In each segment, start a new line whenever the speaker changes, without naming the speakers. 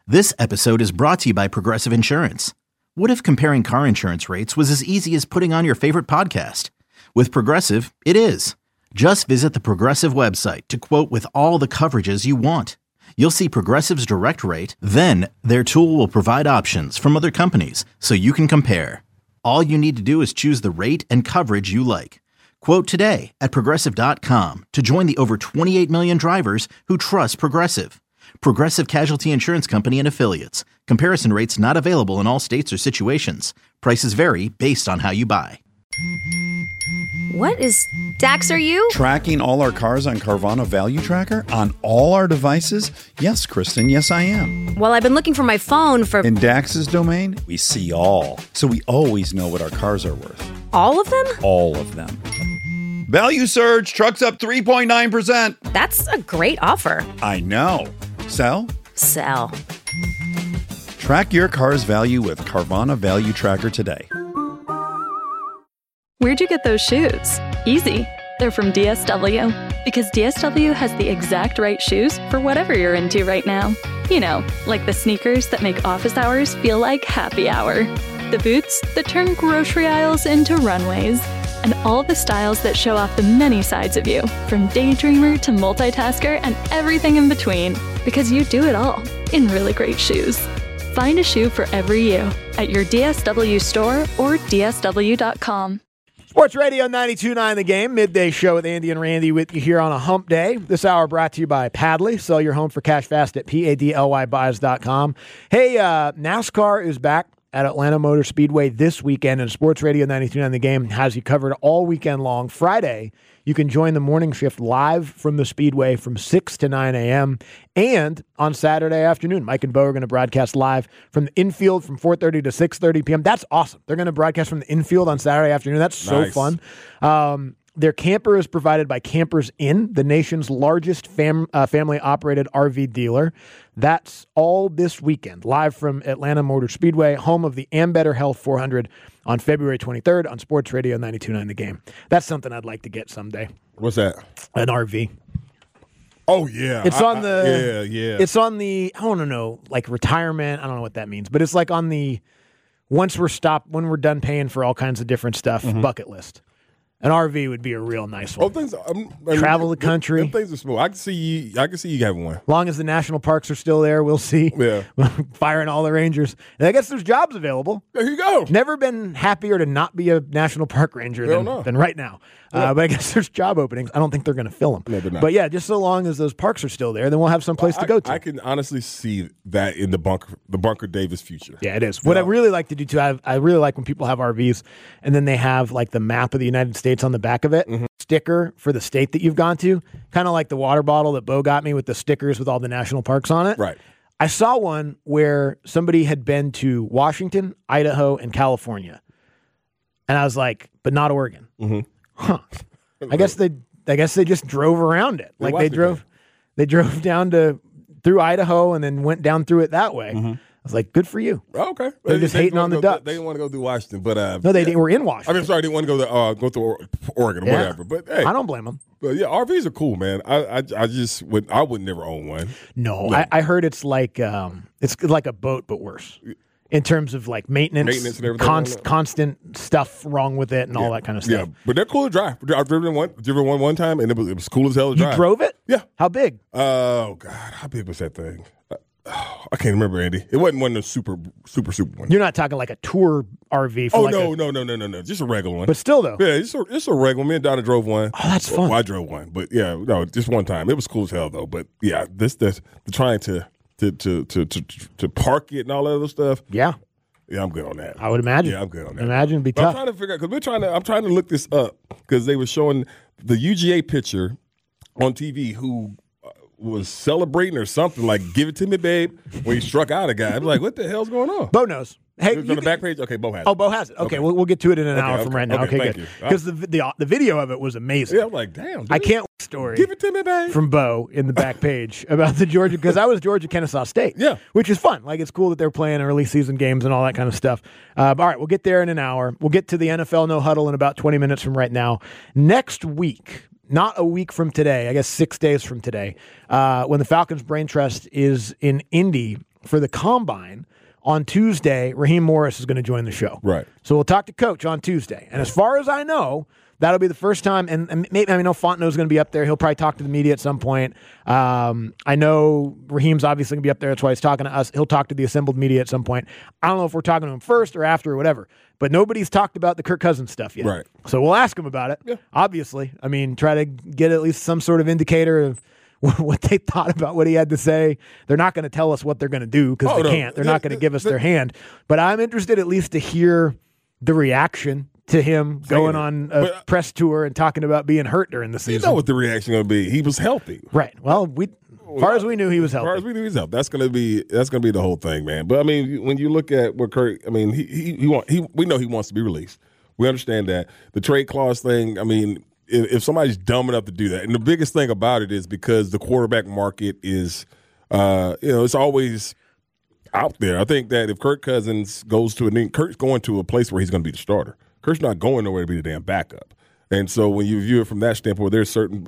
This episode is brought to you by Progressive Insurance. What if comparing car insurance rates was as easy as putting on your favorite podcast? With Progressive, it is. Just visit the Progressive website to quote with all the coverages you want. You'll see Progressive's direct rate, then their tool will provide options from other companies so you can compare. All you need to do is choose the rate and coverage you like. Quote today at Progressive.com to join the over 28 million drivers who trust Progressive. Progressive Casualty Insurance Company and Affiliates. Comparison rates not available in all states or situations. Prices vary based on how you buy.
What is... Dax, are you?
Tracking all our cars on Carvana Value Tracker on all our devices? Yes, Kristen, yes I am.
Well, I've been looking for my phone for...
In Dax's domain, we see all. So we always know what our cars are worth.
All of them?
All of them. Value surge, trucks up 3.9%.
That's a great offer.
I know. Sell?
Sell.
Track your car's value with Carvana Value Tracker today.
Where'd you get those shoes? Easy. They're from DSW. Because DSW has the exact right shoes for whatever you're into right now. You know, like the sneakers that make office hours feel like happy hour. The boots that turn grocery aisles into runways. And all the styles that show off the many sides of you, from daydreamer to multitasker and everything in between. Because you do it all in really great shoes. Find a shoe for every you at your DSW store or DSW.com.
Sports Radio 92.9 The Game, midday show with Andy and Randy with you here on a hump day. This hour brought to you by Padley. Sell your home for cash fast at PADLYbuys.com. Hey, NASCAR is back at Atlanta Motor Speedway this weekend, and Sports Radio 92.9 The Game has you covered all weekend long. Friday, you can join the morning shift live from the Speedway from 6 to 9 a.m. And on Saturday afternoon, Mike and Bo are going to broadcast live from the infield from 4:30 to 6:30 p.m. That's awesome. They're going to broadcast from the infield on Saturday afternoon. That's so fun. Their camper is provided by Campers Inn, the nation's largest family-operated RV dealer. That's all this weekend, live from Atlanta Motor Speedway, home of the Ambetter Health 400 on February 23rd on Sports Radio 92.9 The Game. That's something I'd like to get someday.
What's that?
An RV.
Oh, yeah.
It's on the...
Yeah.
It's on the, I don't know, like retirement. I don't know what that means. But it's like on the, when we're done paying for all kinds of different stuff, bucket list. An RV would be a real nice one. Travel the country.
Them things are smooth. I can see you having one.
Long as the national parks are still there, we'll see.
Yeah.
Firing all the rangers. And I guess there's jobs available.
There you go.
Never been happier to not be a national park ranger than right now. Yeah. But I guess there's job openings. I don't think they're going to fill them.
No, they're not.
But yeah, just so long as those parks are still there, then we'll have some place to go to.
I can honestly see that in the Bunker Davis future.
Yeah, it is. What I really like to do too, I really like when people have RVs and then they have like the map of the United States on the back of it, sticker for the state that you've gone to, kind of like the water bottle that Bo got me with the stickers with all the national parks on it.
Right.
I saw one where somebody had been to Washington, Idaho, and California. And I was like, but not Oregon. Huh. I guess they just drove around it. Like they drove down through Idaho and then went down through it that way. I was like, good for you.
Oh, okay.
They're just hating on the Ducks.
They didn't want to go through Washington, but
no, they didn't. We're in Washington.
I mean, sorry, they didn't want to go through Oregon or whatever. But hey,
I don't blame them.
But yeah, RVs are cool, man. I would never own one.
No. I heard it's like a boat but worse. In terms of like maintenance and everything, constant stuff wrong with it and all that kind of stuff.
Yeah, but they're cool to drive. I've driven one time, and it was cool as hell to drive.
You drove it?
Yeah.
How big?
Oh God, how big was that thing? I can't remember, Andy. It wasn't one of the super one.
You're not talking like a tour RV.
No, just a regular one.
But still, though,
yeah, it's a regular. Me and Donna drove one.
Oh, that's fun.
Well, I drove one, but yeah, no, just one time. It was cool as hell though. But yeah, this trying to park it and all that other stuff.
Yeah.
Yeah, I'm good on that.
I would imagine.
Yeah, I'm good on that.
Imagine it'd be tough.
I'm trying to figure out because I'm trying to look this up because they were showing the UGA pitcher on TV who was celebrating or something like "Give it to me, babe" when he struck out a guy. I'm like, what the hell's going on?
Bo knows. Hey,
on the back page. Okay, Bo has it.
Oh, Bo has it. Okay, we'll get to it in an hour from right now. Okay, good. Because the video of it was amazing.
Yeah, I'm like, damn. Dude.
I can't story.
Give it to me, babe.
From Bo in the back page about the Georgia, because I was Georgia Kennesaw State.
Yeah,
which is fun. Like it's cool that they're playing early season games and all that kind of stuff. All right, we'll get there in an hour. We'll get to the NFL No Huddle in about 20 minutes from right now. Next week. Not a week from today, I guess 6 days from today, when the Falcons Brain Trust is in Indy for the Combine, on Tuesday, Raheem Morris is going to join the show.
Right.
So we'll talk to Coach on Tuesday. And as far as I know, that'll be the first time. And maybe, I know Fontenot's going to be up there. He'll probably talk to the media at some point. I know Raheem's obviously going to be up there. That's why he's talking to us. He'll talk to the assembled media at some point. I don't know if we're talking to him first or after or whatever. But nobody's talked about the Kirk Cousins stuff yet.
Right.
So we'll ask him about it, obviously. I mean, try to get at least some sort of indicator of what they thought about what he had to say. They're not going to tell us what they're going to do because they can't. They're not going to give us their hand. But I'm interested at least to hear the reaction to him going on a press tour and talking about being hurt during the season.
You know what the reaction going to be? He was healthy.
Right. Well, as far as we knew, he was healthy.
As far as we knew, he was healthy. That's going to be the whole thing, man. But I mean, when you look at what Kirk, I mean, we know he wants to be released. We understand that the trade clause thing. I mean, if somebody's dumb enough to do that, and the biggest thing about it is because the quarterback market is, it's always out there. I think that if Kirk Cousins goes to Kirk's going to a place where he's going to be the starter. Kirk's not going nowhere to be the damn backup. And so when you view it from that standpoint, there's certain,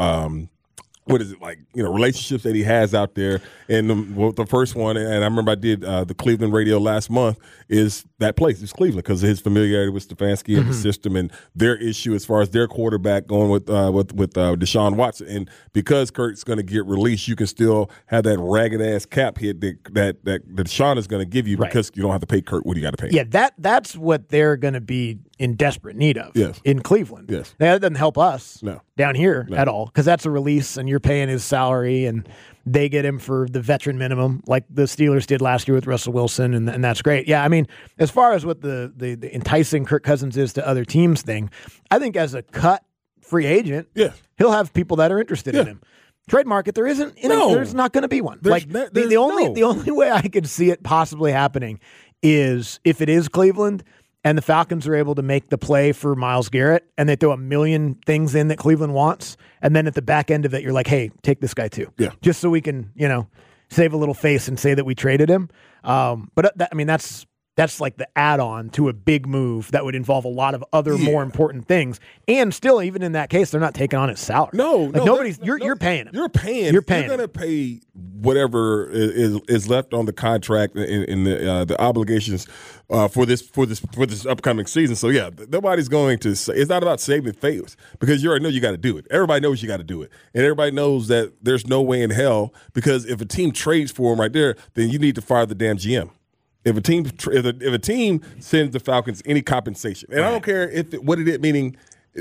relationships that he has out there. And the first one, and I remember I did the Cleveland radio last month, is that place. It's Cleveland because of his familiarity with Stefanski and the system and their issue as far as their quarterback going with Deshaun Watson. And because Kirk's going to get released, you can still have that ragged-ass cap hit that Deshaun is going to give you because you don't have to pay Kirk what you got to pay.
Yeah, that's what they're going to be in desperate need of in Cleveland.
Yes.
Now, that doesn't help us down here
No.
at all because that's a release and you're paying his salary and they get him for the veteran minimum like the Steelers did last year with Russell Wilson, and that's great. Yeah, I mean, as far as what the enticing Kirk Cousins is to other teams thing, I think as a cut free agent, he'll have people that are interested in him. Trade market, there isn't. There's not going to be one. The only way I could see it possibly happening is if it is Cleveland and the Falcons are able to make the play for Myles Garrett and they throw a million things in that Cleveland wants, and then at the back end of it, you're like, hey, take this guy too.
Yeah.
Just so we can, save a little face and say that we traded him. That's like the add-on to a big move that would involve a lot of other more important things. And still, even in that case, they're not taking on his salary. You're paying him.
You're paying. You're going to pay whatever is left on the contract and the obligations for this upcoming season. So yeah, nobody's going to say it's not about saving face because you already know you got to do it. Everybody knows you got to do it, and everybody knows that there's no way in hell because if a team trades for him right there, then you need to fire the damn GM. If a team sends the Falcons any compensation, and I don't care what it is, meaning,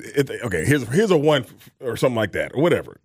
here's a one or something like that, or whatever.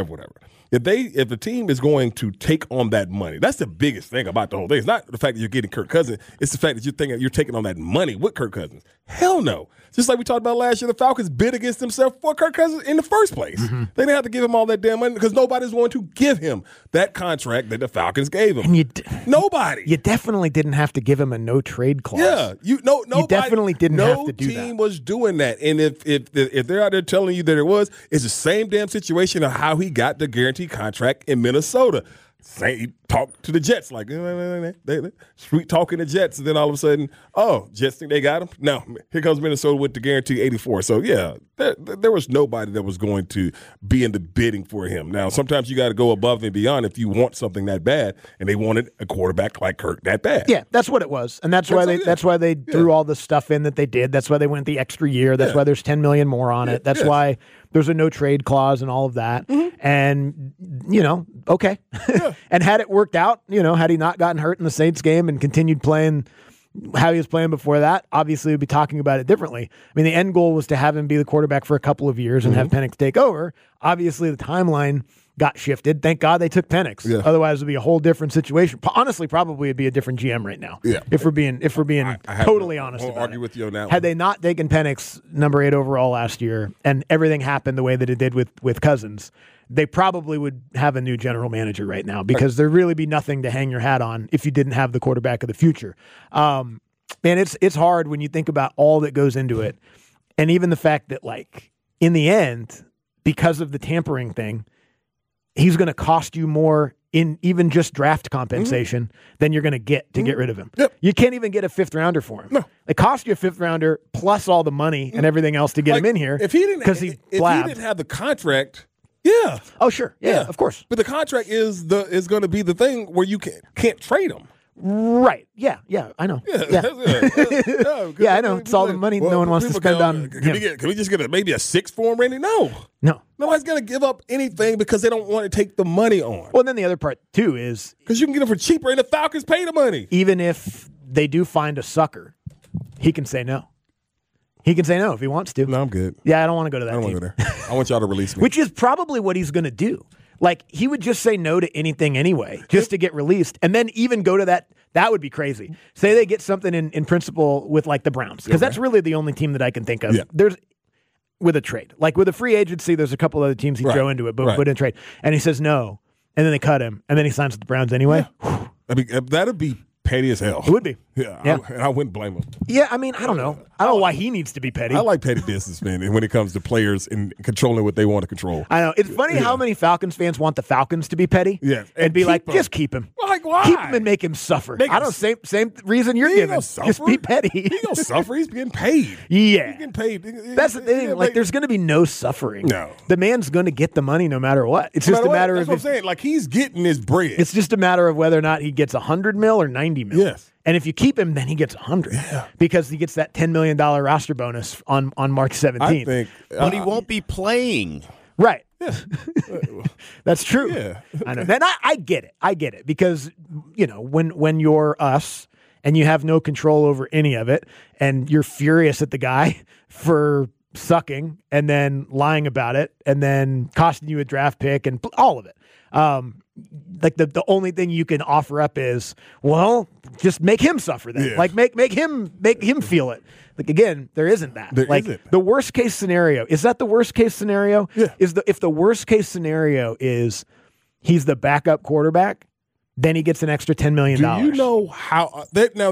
If the team is going to take on that money, that's the biggest thing about the whole thing. It's not the fact that you're getting Kirk Cousins. It's the fact that you're taking on that money with Kirk Cousins. Hell no. Just like we talked about last year, the Falcons bid against themselves for Kirk Cousins in the first place. Mm-hmm. They didn't have to give him all that damn money because nobody's going to give him that contract that the Falcons gave him.
And
nobody.
You definitely didn't have to give him a no trade clause.
Yeah, you
definitely didn't have to do that.
No team was doing that, and if they're out there telling you that it's the same damn situation of how he got the guaranteed contract in Minnesota. He talked to the Jets like they sweet talking the Jets, and then all of a sudden, Jets think they got him. No, here comes Minnesota with the guarantee 84. So yeah, there was nobody that was going to be in the bidding for him. Now sometimes you got to go above and beyond if you want something that bad, and they wanted a quarterback like Kirk that bad.
Yeah, that's what it was, and that's why they threw all the stuff in that they did. That's why they went the extra year. That's why there's $10 million more on it. That's why there's a no trade clause and all of that. Mm-hmm. And okay. Yeah. And had it worked out, had he not gotten hurt in the Saints game and continued playing how he was playing before that, obviously we'd be talking about it differently. I mean, the end goal was to have him be the quarterback for a couple of years and have Penix take over. Obviously, the timeline got shifted. Thank God they took Penix. Yeah. Otherwise, it would be a whole different situation. Honestly, probably it'd be a different GM right now. Yeah. If we're being totally honest about it.
I'll argue with you on that one.
Had they not taken Penix number 8 overall last year and everything happened the way that it did with Cousins, they probably would have a new general manager right now because there'd really be nothing to hang your hat on if you didn't have the quarterback of the future. Man, it's hard when you think about all that goes into it. And even the fact that, in the end, because of the tampering thing, he's going to cost you more in even just draft compensation than you're going to get rid of him. Yep. You can't even get a 5th rounder for him. No. It cost you a 5th rounder plus all the money and everything else to get him in here.
If he didn't have the contract, Yeah.
Oh, sure. Yeah, of course.
But the contract is going to be the thing where you can't trade him.
Right. Yeah, I know. Yeah. Yeah, I know. It's all the money no one wants to spend on him.
Can we just get maybe a 6 for him, Randy? No. Nobody's going to give up anything because they don't want to take the money on.
Well, then the other part, too, is
because you can get him for cheaper and the Falcons pay the money.
Even if they do find a sucker, he can say no. He can say no if he wants to.
No, I'm good.
Yeah, I don't want to go to that
I don't
team.
want to go there. I want y'all to release me.
Which is probably what he's going to do. Like, he would just say no to anything anyway, just to get released, and then even go to that. That would be crazy. Say they get something in principle with, like, the Browns, because that's really the only team that I can think of.
Yeah.
There's with a trade. Like, with a free agency, there's a couple other teams he'd throw into it, but put in a trade. And he says no, and then they cut him, and then he signs with the Browns anyway.
Yeah. I mean, that'd be petty as hell.
It would be.
Yeah. I wouldn't blame him.
Yeah, I mean, I don't know. I don't know why he needs to be petty.
I like petty businessmen when it comes to players and controlling what they want to control.
I know. It's funny how many Falcons fans want the Falcons to be petty.
Yeah.
And be like, just keep him.
Like, why?
Keep him and make him suffer. I don't know, same reason you're giving. Just be petty.
He don't suffer. He's getting paid.
Yeah.
He's getting paid.
That's the thing. Like, there's going to be no suffering.
No.
The man's going to get the money no matter what. It's just a matter
That's
of.
what I'm saying. Like, he's getting his bread.
It's just a matter of whether or not he gets $100 million or $90 million.
Yes.
And if you keep him, then he gets $100 because he gets that $10 million roster bonus on March 17th.
I think,
but he won't be playing.
Right.
Yeah.
That's true.
Yeah.
I know. Then I get it. I get it because, when you're us and you have no control over any of it and you're furious at the guy for sucking and then lying about it and then costing you a draft pick and all of it. Like the only thing you can offer up is, well, just make him suffer then.
Yeah.
Like make him feel it. Like, again, there isn't that.
There
like
isn't.
The worst case scenario, is that the worst case scenario?
Yeah.
If the worst case scenario is he's the backup quarterback, then he gets an extra $10 million.
Do you know how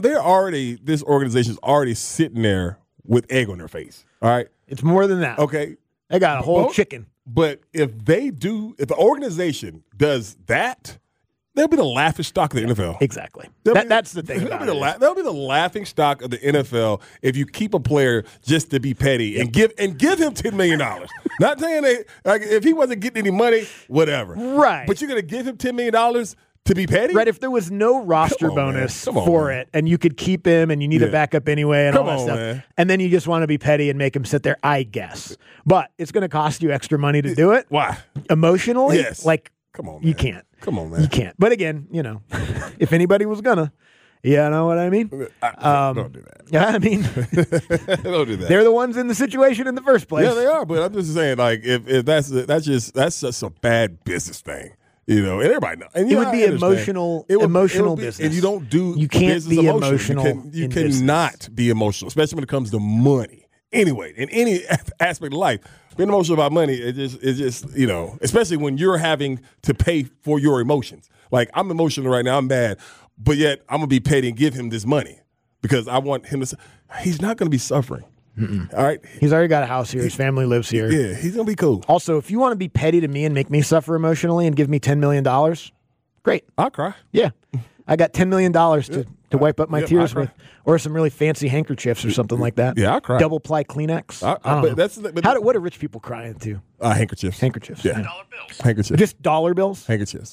this organization's already sitting there with egg on their face. All right.
It's more than that.
Okay.
They got a whole chicken.
But if the organization does that, they'll be the laughing stock of the NFL.
Exactly. That's the thing about it.
They'll be the laughing stock of the NFL if you keep a player just to be petty and give him $10 million. Not saying that, like, if he wasn't getting any money, whatever.
Right.
But you're going to give him $10 million to be petty?
Right, if there was no roster bonus for it and you could keep him and you need a backup anyway and all that stuff,
man.
And then you just want to be petty and make him sit there, I guess. But it's going to cost you extra money to do it.
Why?
Emotionally?
Yes.
Like,
come on, man.
You can't.
Come on, man.
You can't. But again, if anybody was going to, you know what I mean?
Don't do that.
Yeah, I mean,
don't do that.
They're the ones in the situation in the first place.
Yeah, they are. But I'm just saying, like, if that's just a bad business thing. And everybody knows. And,
it would be emotional business.
And you don't do
you can't be emotional.
You cannot be emotional, especially when it comes to money. Anyway, in any aspect of life, being emotional about money, it just especially when you're having to pay for your emotions. Like, I'm emotional right now, I'm mad, but yet I'm gonna be petty and give him this money because I want him to. He's not gonna be suffering.
Mm-mm.
All right,
he's already got a house here. His family lives here.
Yeah, he's gonna be cool.
Also, if you want to be petty to me and make me suffer emotionally and give me $10 million, great.
I'll cry.
Yeah, I got $10 million to wipe up my tears with, or some really fancy handkerchiefs or something like that.
Yeah, I'll cry.
Double ply Kleenex. I don't know. What are rich people crying to?
Handkerchiefs.
Handkerchiefs.
Yeah. $1 bills. Handkerchiefs.
Just dollar bills.
Handkerchiefs.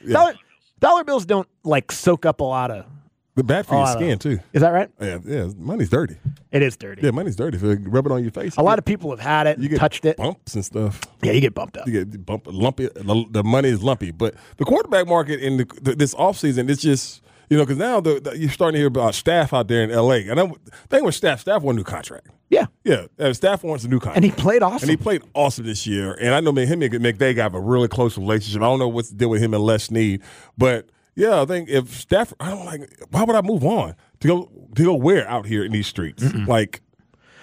Dollar bills don't soak up a lot of.
They're bad for your skin too.
Is that right?
Yeah. Money's dirty.
It is dirty.
Yeah, money's dirty. If you rub it on your face.
A lot of people have had it.
You get
touched it.
Bumps and stuff.
Yeah, you get bumped up.
You get bumped, lumpy. The money is lumpy. But the quarterback market in this offseason, it's just because now you're starting to hear about Staff out there in L.A. And the thing with Staff won a new contract.
Yeah.
Staff wants a new contract.
And he played awesome.
This year. And I know him and McVay have a really close relationship. I don't know what's the deal with him and Les Snead. But, yeah, I think if Staff – why would I move on to go where out here in these streets?
Mm-mm.
Like –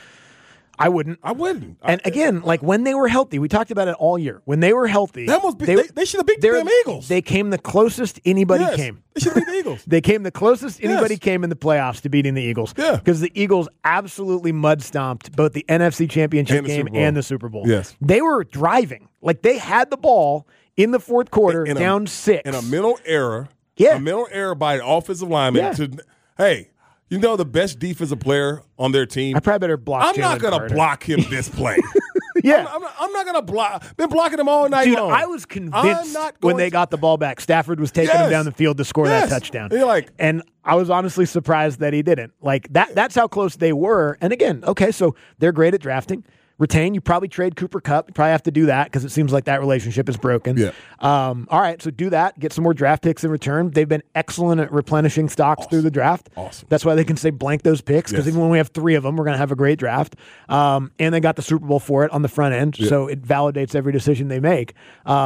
I wouldn't. And again, like when they were healthy, we talked about it all year. When they were healthy,
they should have beat the damn Eagles.
They came the closest anybody came.
They should have beat the Eagles.
They came the closest anybody came in the playoffs to beating the Eagles.
Yeah.
Because the Eagles absolutely mud stomped both the NFC Championship game and the Super Bowl.
Yes.
They were driving. Like they had the ball in the fourth quarter, down 6.
In a mental error.
Yeah.
A mental error by an offensive lineman hey, the best defensive player on their team.
I probably better block.
I'm not going to block him this play.
Yeah.
I'm not going to block. Been blocking him all night
Dude,
long.
I was convinced when they got the ball back, Stafford was taking him down the field to score that touchdown. And I was honestly surprised that he didn't. Like that's how close they were. And again, okay, so they're great at drafting. Retain, you probably trade Cooper Kupp. You probably have to do that because it seems like that relationship is broken.
Yeah.
All right, so do that. Get some more draft picks in return. They've been excellent at replenishing stocks through the draft.
Awesome.
That's why they can say blank those picks because even when we have 3 of them, we're going to have a great draft. And they got the Super Bowl for it on the front end, so it validates every decision they make.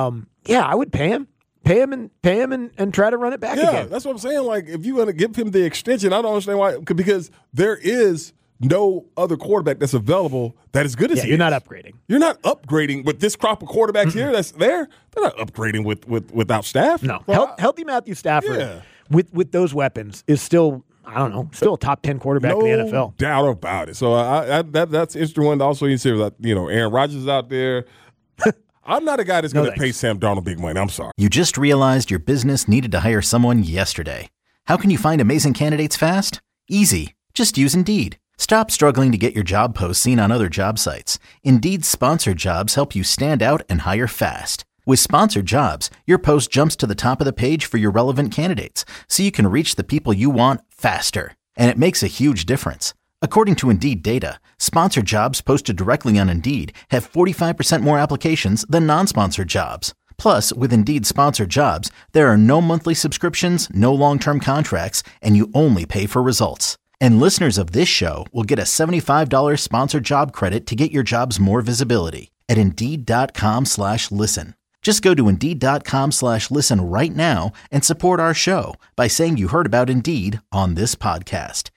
I would pay him. Pay him and try to run it back again.
Yeah, that's what I'm saying. Like, if you want to give him the extension, I don't understand why. Because there is no other quarterback that's available that is good as he
you're
is.
not upgrading.
You're not upgrading with this crop of quarterbacks here that's there. They're not upgrading without Staff.
No.
Well,
Healthy Matthew Stafford with those weapons is still, I don't know, still a top 10 quarterback in the NFL.
No doubt about it. So that's an interesting one. Also, you see that, Aaron Rodgers is out there. I'm not a guy that's going to pay Sam Darnold big money. I'm sorry.
You just realized your business needed to hire someone yesterday. How can you find amazing candidates fast? Easy. Just use Indeed. Stop struggling to get your job posts seen on other job sites. Indeed's sponsored jobs help you stand out and hire fast. With sponsored jobs, your post jumps to the top of the page for your relevant candidates, so you can reach the people you want faster. And it makes a huge difference. According to Indeed data, sponsored jobs posted directly on Indeed have 45% more applications than non-sponsored jobs. Plus, with Indeed sponsored jobs, there are no monthly subscriptions, no long-term contracts, and you only pay for results. And listeners of this show will get a $75 sponsored job credit to get your jobs more visibility at Indeed.com/listen. Just go to Indeed.com/listen right now and support our show by saying you heard about Indeed on this podcast.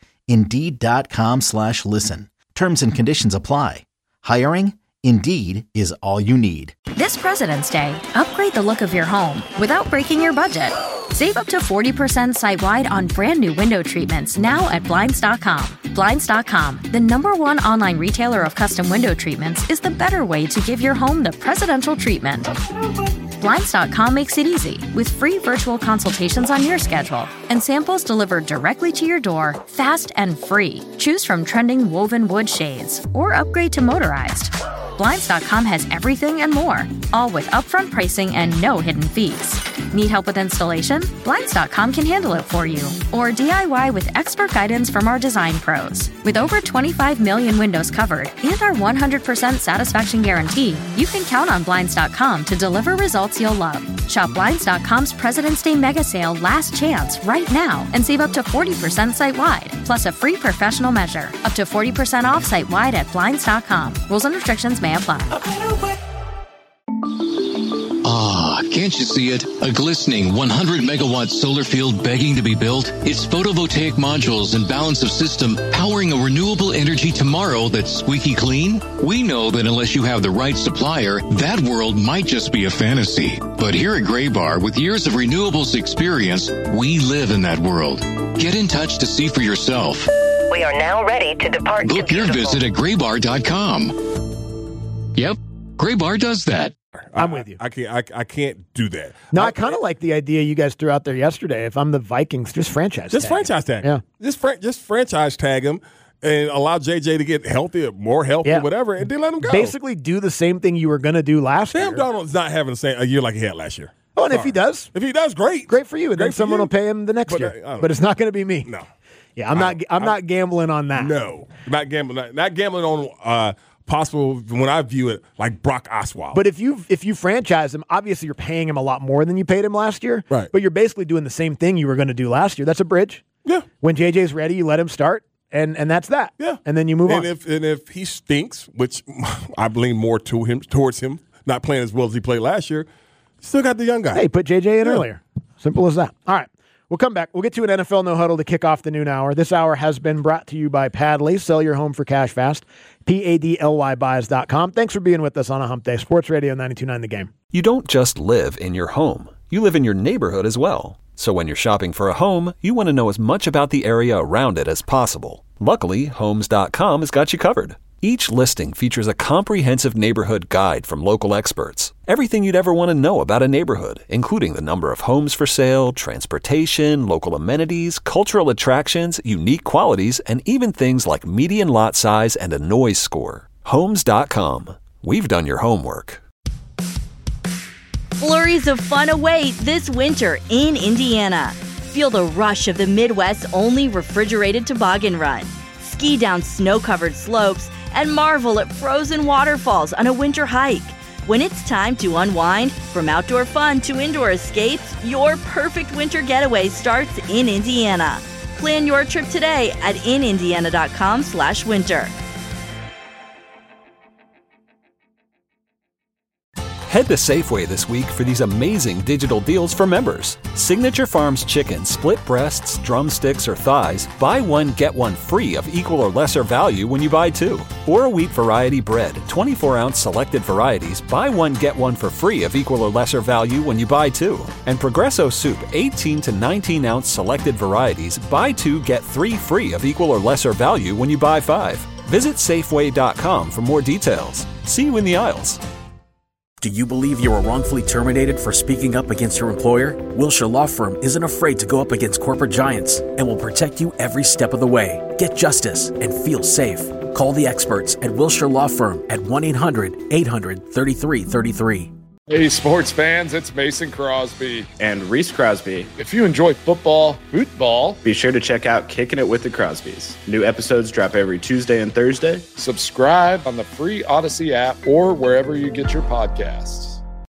Indeed.com/listen. Terms and conditions apply. Hiring? Indeed is all you need.
This President's Day, upgrade the look of your home without breaking your budget. Save up to 40% site-wide on brand new window treatments now at Blinds.com. Blinds.com, the #1 online retailer of custom window treatments, is the better way to give your home the presidential treatment. Blinds.com makes it easy with free virtual consultations on your schedule and samples delivered directly to your door, fast and free. Choose from trending woven wood shades or upgrade to motorized. Blinds.com has everything and more, all with upfront pricing and no hidden fees. Need help with installation? Blinds.com can handle it for you. Or DIY with expert guidance from our design pros. With over 25 million windows covered and our 100% satisfaction guarantee, you can count on Blinds.com to deliver results you'll love. Shop Blinds.com's President's Day mega sale last chance right now and save up to 40% site-wide, plus a free professional measure. Up to 40% off site-wide at Blinds.com. Rules and restrictions may apply.
Can't you see it? A glistening 100-megawatt solar field begging to be built? It's photovoltaic modules and balance of system powering a renewable energy tomorrow that's squeaky clean? We know that unless you have the right supplier, that world might just be a fantasy. But here at Graybar, with years of renewables experience, we live in that world. Get in touch to see for yourself.
We are now ready to depart.
Book your visit at graybar.com. Yep, Graybar does that.
I'm with you.
I can't do that.
No, I kind of like the idea you guys threw out there yesterday. If I'm the Vikings, just franchise tag
tag
him.
Yeah. Just franchise tag him and allow JJ to get more healthy, whatever, and then let him go.
Basically do the same thing you were going to do last year.
Sam Darnold's not having a year like he had last year.
Oh, and if he does,
great.
Great for you. And then someone will pay him the next year. But it's not going to be me.
No.
Yeah, I'm not gambling on that.
No. Not gambling. Not gambling on possible, when I view it, like Brock Osweiler.
But if you franchise him, obviously you're paying him a lot more than you paid him last year.
Right.
But you're basically doing the same thing you were going to do last year. That's a bridge.
Yeah.
When JJ's ready, you let him start, and that's that.
Yeah.
And then you move on.
And if he stinks, which I lean more towards him, not playing as well as he played last year, still got the young guy.
Hey, put JJ in earlier. Simple as that. All right. We'll come back. We'll get to an NFL No Huddle to kick off the noon hour. This hour has been brought to you by Padley. Sell your home for cash fast. PADLYbuys.com. Thanks for being with us on a hump day. Sports Radio 92.9 The Game.
You don't just live in your home. You live in your neighborhood as well. So when you're shopping for a home, you want to know as much about the area around it as possible. Luckily, Homes.com has got you covered. Each listing features a comprehensive neighborhood guide from local experts. Everything you'd ever want to know about a neighborhood, including the number of homes for sale, transportation, local amenities, cultural attractions, unique qualities, and even things like median lot size and a noise score. Homes.com. we've done your homework.
Flurries of fun await this winter in Indiana. Feel the rush of the Midwest's only refrigerated toboggan run. Ski down snow-covered slopes and marvel at frozen waterfalls on a winter hike. When it's time to unwind, from outdoor fun to indoor escapes, your perfect winter getaway starts in Indiana. Plan your trip today at inindiana.com/winter.
Head to Safeway this week for these amazing digital deals for members. Signature Farms chicken, split breasts, drumsticks, or thighs, buy one, get one free of equal or lesser value when you buy two. Or wheat variety bread, 24-ounce selected varieties, buy one, get one for free of equal or lesser value when you buy two. And Progresso soup, 18 to 19-ounce selected varieties, buy two, get three free of equal or lesser value when you buy five. Visit Safeway.com for more details. See you in the aisles.
Do you believe you were wrongfully terminated for speaking up against your employer? Wilshire Law Firm isn't afraid to go up against corporate giants and will protect you every step of the way. Get justice and feel safe. Call the experts at Wilshire Law Firm at 1-800-800-3333.
Hey, sports fans, it's Mason Crosby.
And Reese Crosby.
If you enjoy football,
be sure to check out Kicking It with the Crosbys. New episodes drop every Tuesday and Thursday.
Subscribe on the free Odyssey app or wherever you get your podcasts.